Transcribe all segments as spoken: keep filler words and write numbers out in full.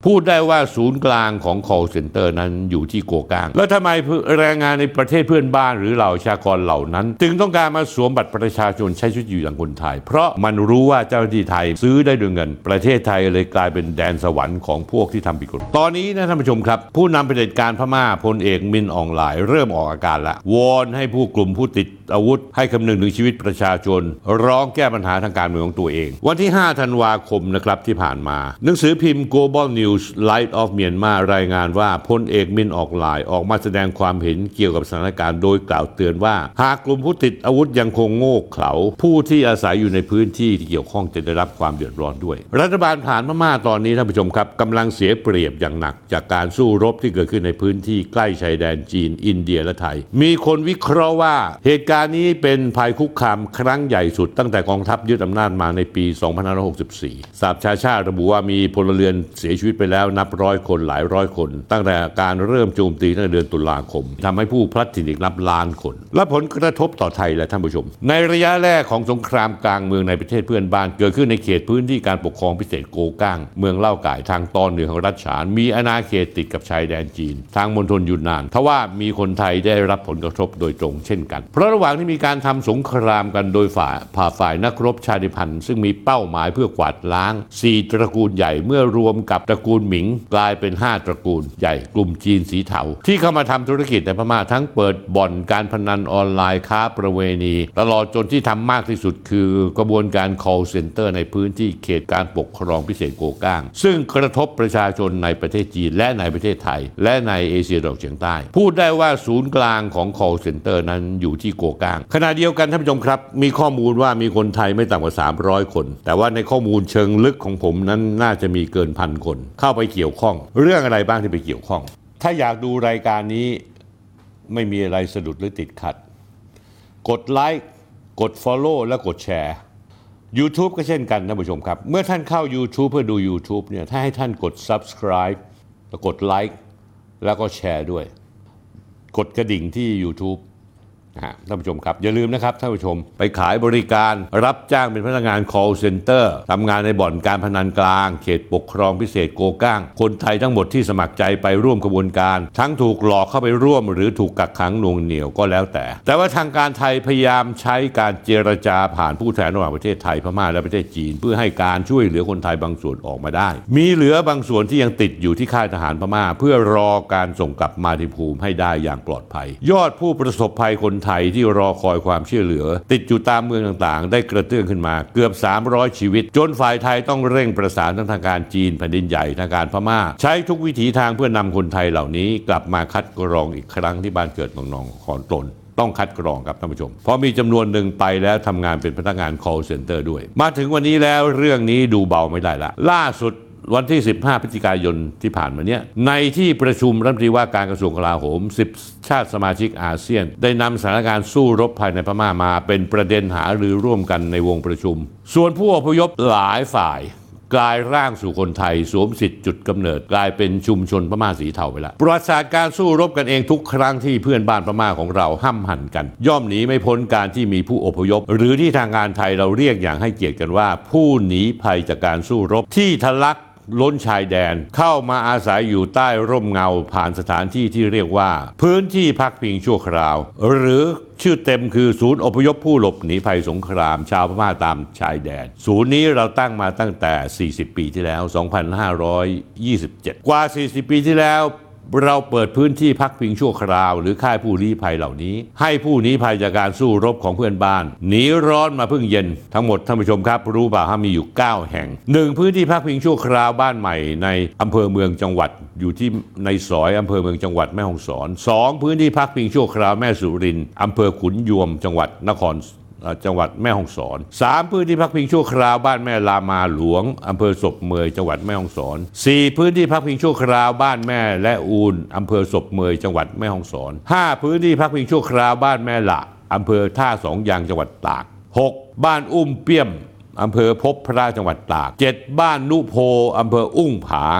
พูดได้ว่าศูนย์กลางของ call center นั้นอยู่ที่โกกางแล้วทำไมแรงงานในประเทศเพื่อนบ้านหรือเหล่าประชากรเหล่านั้นจึงต้องการมาสวมบัตรประชาชนใช้ชีวิตอยู่อย่างคนไทยเพราะมันรู้ว่าเจ้าหน้าที่ไทยซื้อได้ด้วยเงินประเทศไทยเลยกลายเป็นแดนสวรรค์ของพวกที่ทำผิดกฎตอนนี้นะท่านผู้ชมครับผู้นำเผด็จการพม่าพลเอกมินอองหลายเริ่มออกอาการละวอนให้ผู้กลุ่มผู้ติดอาวุธให้คำนึงถึงชีวิตประชาชนร้องแก้ปัญหาทางการเมืองของตัวเองวันที่ห้าธันวาคมนะครับที่ผ่านมาหนังสือพิมพ์ Global News Light of Myanmar รายงานว่าพลเอกมินอองหลายออกมาแสดงความเห็นเกี่ยวกับสถานการณ์โดยกล่าวเตือนว่าหากกลุ่มผู้ติดอาวุธยังคงโง่เขลาผู้ที่อาศัยอยู่ในพื้นที่ที่เกี่ยวข้องจะได้รับความเดือดร้อนด้วยรัฐบาลฐานพม่าตอนนี้ท่านผู้ชมครับกำลังเสียเปรียบอย่างหนักจากการสู้รบที่เกิดขึ้นในพื้นที่ใกล้ชายแดนจีนอินเดียและไทยมีคนวิเคราะห์ว่าเหตุการณ์นี้เป็นภัยคุกคามครั้งใหญ่สุดตั้งแต่กองทัพยึดอำนาจมาในปี สองพันห้าร้อยหกสิบสี่ สหประชาชาติระบุว่ามีพลเรือนเสียชีวิตไปแล้วนับร้อยคนหลายร้อยคนตั้งแต่การเริ่มโจมตีตั้งแต่เดือนตุลาคมทำให้ผู้พลัดถิ่นอีกนับล้านคนและผลกระทบต่อไทยและท่านผู้ชมในระยะแรกของสงครามกลางเมืองในประเทศเพื่อนบ้านเกิดขึ้นในเขตพื้นที่การปกครองพิเศษโกก้างเมืองเล่าก่ายทางตอนเหนือของรัฐฉานมีอาณาเขตติดกับชายแดนจีนทางมณฑลยูนนานทว่ามีคนไทยได้รับผลกระทบโดยตรงเช่นกันเพราะระหว่างที่มีการทำสงครามกันโดยฝ่ายผ่าฝ่ายนักรบชาติพันธุ์ซึ่งมีเป้าหมายเพื่อกวาดล้างสี่ตระกูลใหญ่เมื่อรวมกับตระกูลหมิงกลายเป็นห้าตระกูลใหญ่กลุ่มจีนสีเทาที่เข้ามาทำธุรกิจในพม่าทั้งเปิดบ่อนการพนันออนไลน์ค้าประเวณีตลอดจนที่ทำมากที่สุดคือกระบวนการ call center ในพื้นที่เขตการปกครองพิเศษโกก้างซึ่งกระทบประชาชนในประเทศจีนและในประเทศไทยและในเอเชียตะวันออกเฉียงใต้พูดได้ว่าศูนย์กลางของ call center นั้นอยู่ที่โกก้างขณะเดียวกันท่านผู้ชมครับมีข้อมูลว่ามีคนไทยไม่ต่ำกว่าสามร้อยคนแต่ว่าในข้อมูลเชิงลึกของผมนั้นน่าจะมีเกินพันคนเข้าไปเกี่ยวข้องเรื่องอะไรบ้างที่ไปเกี่ยวข้องถ้าอยากดูรายการนี้ไม่มีอะไรสะดุดหรือติดขัดกดไลค์กด Follow และกดแชร์ YouTube ก็เช่นกันท่านผู้ชมครับเมื่อท่านเข้า YouTube เพื่อดู YouTube เนี่ยถ้าให้ท่านกด Subscribe แล้วกดไลค์แล้วก็แชร์ด้วยกดกระดิ่งที่ YouTubeท่านผู้ชมครับอย่าลืมนะครับท่านผู้ชมไปขายบริการรับจ้างเป็นพนักงาน call center ทำงานในบ่อนการพนันกลางเขตปกครองพิเศษโกก้างคนไทยทั้งหมดที่สมัครใจไปร่วมกระบวนการทั้งถูกหลอกเข้าไปร่วมหรือถูกกักขังหน่วงเหนี่ยวก็แล้วแต่แต่ว่าทางการไทยพยายามใช้การเจรจาผ่านผู้แทนระหว่างประเทศไทยพม่าและประเทศจีนเพื่อให้การช่วยเหลือคนไทยบางส่วนออกมาได้มีเหลือบางส่วนที่ยังติดอยู่ที่ค่ายทหารพม่าเพื่อรอการส่งกลับมาที่ภูมิให้ได้อย่างปลอดภัยยอดผู้ประสบภัยคนไทยที่รอคอยความช่วยเหลือติดอยู่ตามเมืองต่างๆได้กระเตื้องขึ้นมาเกือบสามร้อยชีวิตจนฝ่ายไทยต้องเร่งประสานทางการจีนแผ่นดินใหญ่ทางการพม่าใช้ทุกวิถีทางเพื่อนำคนไทยเหล่านี้กลับมาคัดกรองอีกครั้งที่บ้านเกิดเมืองนองของตนต้องคัดกรองครับท่านผู้ชมเพราะมีจำนวนหนึ่งไปแล้วทำงานเป็นพนักงาน call center ด้วยมาถึงวันนี้แล้วเรื่องนี้ดูเบาไม่ได้ละล่าสุดวันที่สิบห้าพฤศจิกายนที่ผ่านมาเนี้ยในที่ประชุมรัฐมนตรีว่าการกระทรวงกลาโหมสิบชาติสมาชิกอาเซียนได้นำสถานการณ์สู้รบภายในพม่ามาเป็นประเด็นหารือร่วมกันในวงประชุมส่วนผู้อพยพหลายฝ่ายกลายร่างสู่คนไทยสวมสิทธิ์จุดกำเนิดกลายเป็นชุมชนพม่าสีเทาไปแล้วประวัติศาสตร์การสู้รบกันเองทุกครั้งที่เพื่อนบ้านพม่าของเราห้ำหั่นกันย่อมหนีไม่พ้นการที่มีผู้อพยพหรือที่ทางการไทยเราเรียกอย่างให้เกียรติกันว่าผู้หนีภัยจากการสู้รบที่ทะลักล้นชายแดนเข้ามาอาศัยอยู่ใต้ร่มเงาผ่านสถานที่ที่เรียกว่าพื้นที่พักพิงชั่วคราวหรือชื่อเต็มคือศูนย์อพยพผู้หลบหนีภัยสงครามชาวพม่าตามชายแดนศูนย์นี้เราตั้งมาตั้งแต่สี่สิบปีที่แล้วสองพันห้าร้อยยี่สิบเจ็ดกว่าสี่สิบปีที่แล้วเราเปิดพื้นที่พักพิงชั่วคราวหรือค่ายผู้ลี้ภัยเหล่านี้ให้ผู้ลี้ภัยจากการสู้รบของเพื่อนบ้านหนีร้อนมาพึ่งเย็นทั้งหมดท่านผู้ชมครับรู้เปล่าว่ามีอยู่เก้าแห่งหนึ่งพื้นที่พักพิงชั่วคราวบ้านใหม่ในอำเภอเมืองจังหวัดอยู่ที่ในสอยอำเภอเมืองจังหวัดแม่ฮ่องสอนสองพื้นที่พักพิงชั่วคราวแม่สุรินทร์อำเภอขุนยวมจังหวัดนครจังหวัดแม่ฮ่องสอนสามพื้นที่พักพิงชั่วคราวบ้านแม่ลามาหลวงอำเภอศพเมยจังหวัดแม่ฮ่องสอนสี่พื้นที่พักพิงชั่วคราวบ้านแม่และอูนอำเภอศพเมยจังหวัดแม่ฮ่องสอนห้าพื้นที่พักพิงชั่วคราวบ้านแม่ละอำเภอท่าสองยางจังหวัดตากหกบ้านอุ้มเปี้ยมอำเภอพบพระจังหวัดตากเจ็ดบ้านนุโพอำเภออุ้งผาง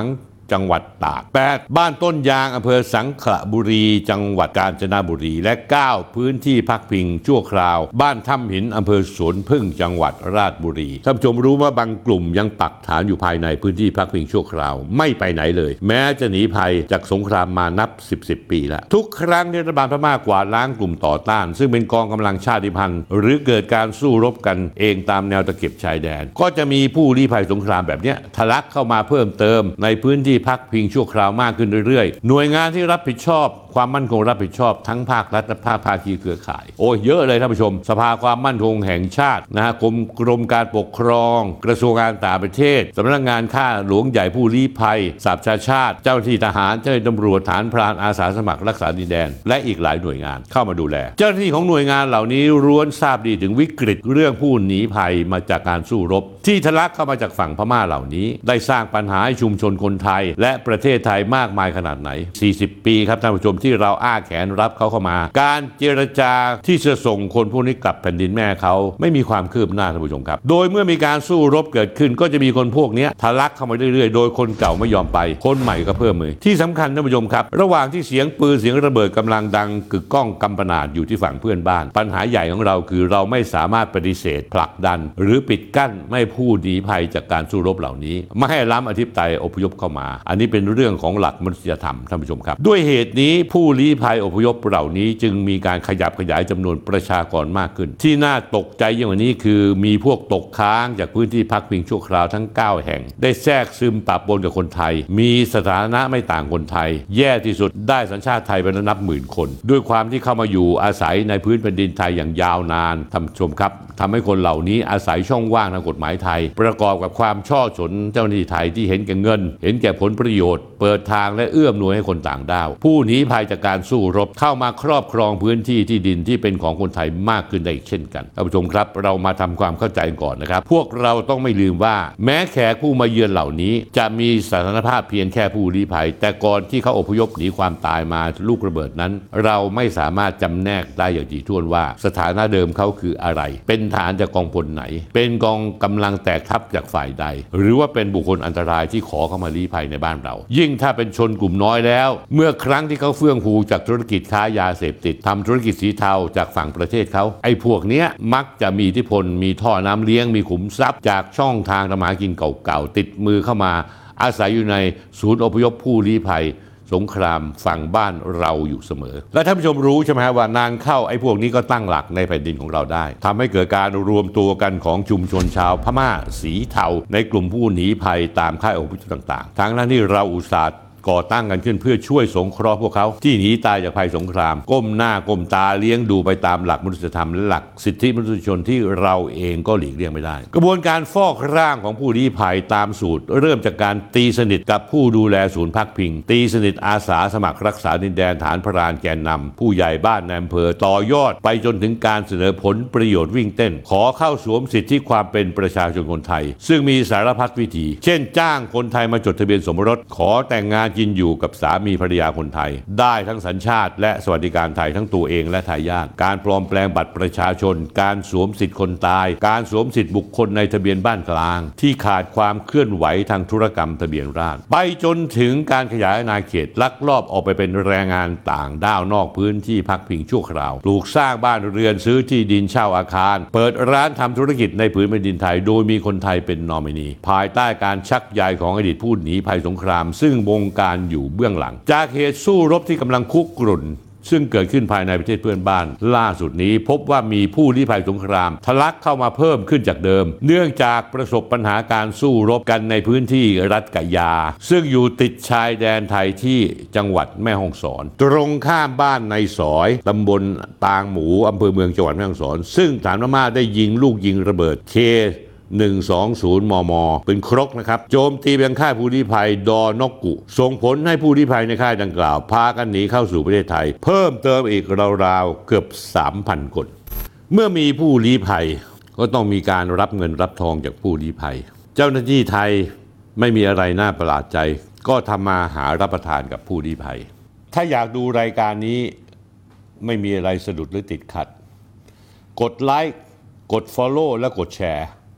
จังหวัดตาก แปด บ้านต้นยางอำเภอสังขละบุรีจังหวัดกาญจนบุรีและ เก้า พื้นที่พักพิงชั่วคราวบ้านถ้ำหินอำเภอสวนพึ่งจังหวัดราชบุรีท่านผู้ชมรู้ว่าบางกลุ่มยังปักฐานอยู่ภายในพื้นที่พักพิงชั่วคราวไม่ไปไหนเลยแม้จะหนีภัยจากสงครามมานับสิบสิบปีแล้วทุกครั้งที่รัฐบาลพม่ากวาดล้างกลุ่มต่อต้านซึ่งเป็นกองกำลังชาติพันธุ์หรือเกิดการสู้รบกันเองตามแนวตะเข็บชายแดนก็จะมีผู้ลี้ภัยสงครามแบบนี้ทะลักเข้ามาเพิ่มเติมในพื้นที่พักพิงชั่วคราวมากขึ้นเรื่อยๆหน่วยงานที่รับผิดชอบความมั่นคงรับผิดชอบทั้งภาครัฐและภาคภาคีเครือข่ายโอ้เยอะเลยท่านผู้ชมสภาความมั่นคงแห่งชาตินะฮะกรมกรมการปกครองกระทรวงการต่างประเทศสำนักงานข้าหลวงใหญ่ผู้ลี้ภัยสหประชาชาติเจ้าหน้าที่ทหารเจ้าหน้าที่ตำรวจฐานพรานอาสาสมัครรักษาดินแดนและอีกหลายหน่วยงานเข้ามาดูแลเจ้าหน้าที่ของหน่วยงานเหล่านี้ล้วนทราบดีถึงวิกฤตเรื่องผู้หนีภัยมาจากการสู้รบที่ทะลักเข้ามาจากฝั่งพม่าเหล่านี้ได้สร้างปัญหาให้ชุมชนคนไทยและประเทศไทยมากมายขนาดไหนสี่สิบปีครับท่านผู้ชมที่เราอ้าแขนรับเขาเข้ามาการเจรจาที่จะส่งคนพวกนี้กลับแผ่นดินแม่เขาไม่มีความคืบหน้าท่านผู้ชมครับโดยเมื่อมีการสู้รบเกิดขึ้นก็จะมีคนพวกนี้ทะลักเข้ามาเรื่อยๆโดยคนเก่าไม่ยอมไปคนใหม่ก็เพิ่มเลยที่สำคัญท่านผู้ชมครับระหว่างที่เสียงปืนเสียงระเบิดกำลังดังกึกก้องกำปนาดอยู่ที่ฝั่งเพื่อนบ้านปัญหาใหญ่ของเราคือเราไม่สามารถปฏิเสธผลักดันหรือปิดกั้นไม่ผู้หนีภัยจากการสู้รบเหล่านี้ไม่ให้ล้ำอธิปไตยอพยพเข้ามาอันนี้เป็นเรื่องของหลักมนุษยธรรมท่านผู้ชมครับด้วยเหตุนี้ผู้ลี้ภัยอพยพเหล่านี้จึงมีการขยับขยายจำนวนประชากรมากขึ้นที่น่าตกใจยิ่งกว่านี้คือมีพวกตกค้างจากพื้นที่พักพิงชั่วคราวทั้งเก้าแห่งได้แทรกซึมปะปนกับคนไทยมีสถานะไม่ต่างคนไทยแย่ที่สุดได้สัญชาติไทยเป็นนับหมื่นคนด้วยความที่เข้ามาอยู่อาศัยในพื้นแผ่นดินไทยอย่างยาวนานท่านผู้ชมครับทำให้คนเหล่านี้อาศัยช่องว่างทางกฎหมายไทยประกอบกับความช่อฉนเจ้าหน้าที่ไทยที่เห็นแก่เงินเห็นแก่ผลประโยชน์เปิดทางและเอื้อมหน่วยให้คนต่างด้าวผู้หนีภัยจากการสู้รบเข้ามาครอบครองพื้นที่ที่ดินที่เป็นของคนไทยมากขึ้นได้เช่นกันท่านผู้ชมครับเรามาทำความเข้าใจก่อนนะครับพวกเราต้องไม่ลืมว่าแม้แขกผู้มาเยือนเหล่านี้จะมีสถานภาพเพียงแค่ผู้ลี้ภัยแต่ก่อนที่เขาอพยพหนีความตายมาลูกระเบิดนั้นเราไม่สามารถจำแนกได้อย่างถี่ถ้วนว่าสถานะเดิมเขาคืออะไรเป็นฐานจากกองพลไหนเป็นกองกำลังแตกทัพจากฝ่ายใดหรือว่าเป็นบุคคลอันตรายที่ขอเข้ามาลี้ภัยในบ้านเรายิ่งถ้าเป็นชนกลุ่มน้อยแล้วเมื่อครั้งที่เขาเฟื่องฟูจากธุรกิจค้ายาเสพติดทำธุรกิจสีเทาจากฝั่งประเทศเขาไอ้พวกเนี้ยมักจะมีอิทธิพลมีท่อน้ำเลี้ยงมีขุมทรัพย์จากช่องทางทำมาหากินเก่าๆติดมือเข้ามาอาศัยอยู่ในศูนย์อพยพผู้ลี้ภัยสงครามฝั่งบ้านเราอยู่เสมอและท่านผู้ชมรู้ใช่ไหมว่านานเข้าไอ้พวกนี้ก็ตั้งหลักในแผ่นดินของเราได้ทำให้เกิดการรวมตัวกันของชุมชนชาวพม่าสีเทาในกลุ่มผู้หนีภัยตามค่ายอพยพต่างๆทั้งนั้นที่เราอุตส่าห์ก่อตั้งกันขึ้นเพื่อช่วยสงเคราะห์พวกเขาที่หนีตายจากภัยสงครามก้มหน้าก้มตาเลี้ยงดูไปตามหลักมนุษยธรรมและหลักสิทธิมนุษยชนที่เราเองก็หลีกเลี่ยงไม่ได้กระบวนการฟอกร่างของผู้ลี้ภัยตามสูตรเริ่มจากการตีสนิทกับผู้ดูแลศูนย์พักพิงตีสนิทอาสาสมัครรักษาดินแดนฐานพรานแกนนำผู้ใหญ่บ้านในอำเภอต่อยอดไปจนถึงการเสนอผลประโยชน์วิ่งเต้นขอเข้าสวมสิทธิความเป็นประชาชนคนไทยซึ่งมีสารพัดวิธีเช่นจ้างคนไทยมาจดทะเบียนสมรสขอแต่งงานกินอยู่กับสามีภรรยาคนไทยได้ทั้งสัญชาติและสวัสดิการไทยทั้งตัวเองและทายาทการปลอมแปลงบัตรประชาชนการสวมสิทธิคนตายการสวมสิทธิบุคคลในทะเบียนบ้านกลางที่ขาดความเคลื่อนไหวทางธุรกรรมทะเบียนราษฎร์ไปจนถึงการขยายอาณาเขตลักลอบออกไปเป็นแรงงานต่างด้าวนอกพื้นที่พักพิงชั่วคราวปลูกสร้างบ้านเรือนซื้อที่ดินเช่าอาคารเปิดร้านทำธุรกิจในผืนแผ่นดินไทยโดยมีคนไทยเป็นนอมินีภายใต้การชักใยของอดีตผู้หนีภัยสงครามซึ่งบงการอยู่เบื้องหลังจากเหตุสู้รบที่กำลังคุกรุ่นซึ่งเกิดขึ้นภายในประเทศเพื่อนบ้านล่าสุดนี้พบว่ามีผู้ลี้ภัยสงครามทะลักเข้ามาเพิ่มขึ้นจากเดิมเนื่องจากประสบปัญหาการสู้รบกันในพื้นที่รัฐกะยาซึ่งอยู่ติดชายแดนไทยที่จังหวัดแม่ฮ่องสอนตรงข้ามบ้านในสอยตำบลตางหมูอำเภอเมืองจังหวัดแม่ฮ่องสอนซึ่งฐานพม่าได้ยิงลูกยิงระเบิดเคหนึ่งสองศูนย์ มม. เป็นครกนะครับโจมตีไปยังค่ายผู้ลี้ภัยดอนกกุส่งผลให้ผู้ลี้ภัยในค่ายดังกล่าวพากันหนีเข้าสู่ประเทศไทยเพิ่มเติมอีกราวๆเกือบ สามพัน คนเมื่อมีผู้ลี้ภัยก็ต้องมีการรับเงินรับทองจากผู้ลี้ภัยเจ้าหน้าที่ไทยไม่มีอะไรน่าประหลาดใจก็ทำมาหารับประทานกับผู้ลี้ภัยถ้าอยากดูรายการนี้ไม่มีอะไรสะดุดหรือติดขัดกดไลค์กด Follow และกดแชร์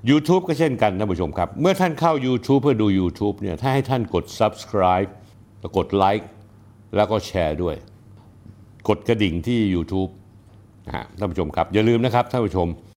YouTube ก็เช่นกันท่านผู้ชมครับเมื่อท่านเข้า YouTube เพื่อดู YouTube เนี่ยถ้าให้ท่านกด Subscribe แล้วกดไลค์แล้วก็แชร์ด้วยกดกระดิ่งที่ YouTube นะฮะท่านผู้ชมครับอย่าลืมนะครับท่านผู้ชม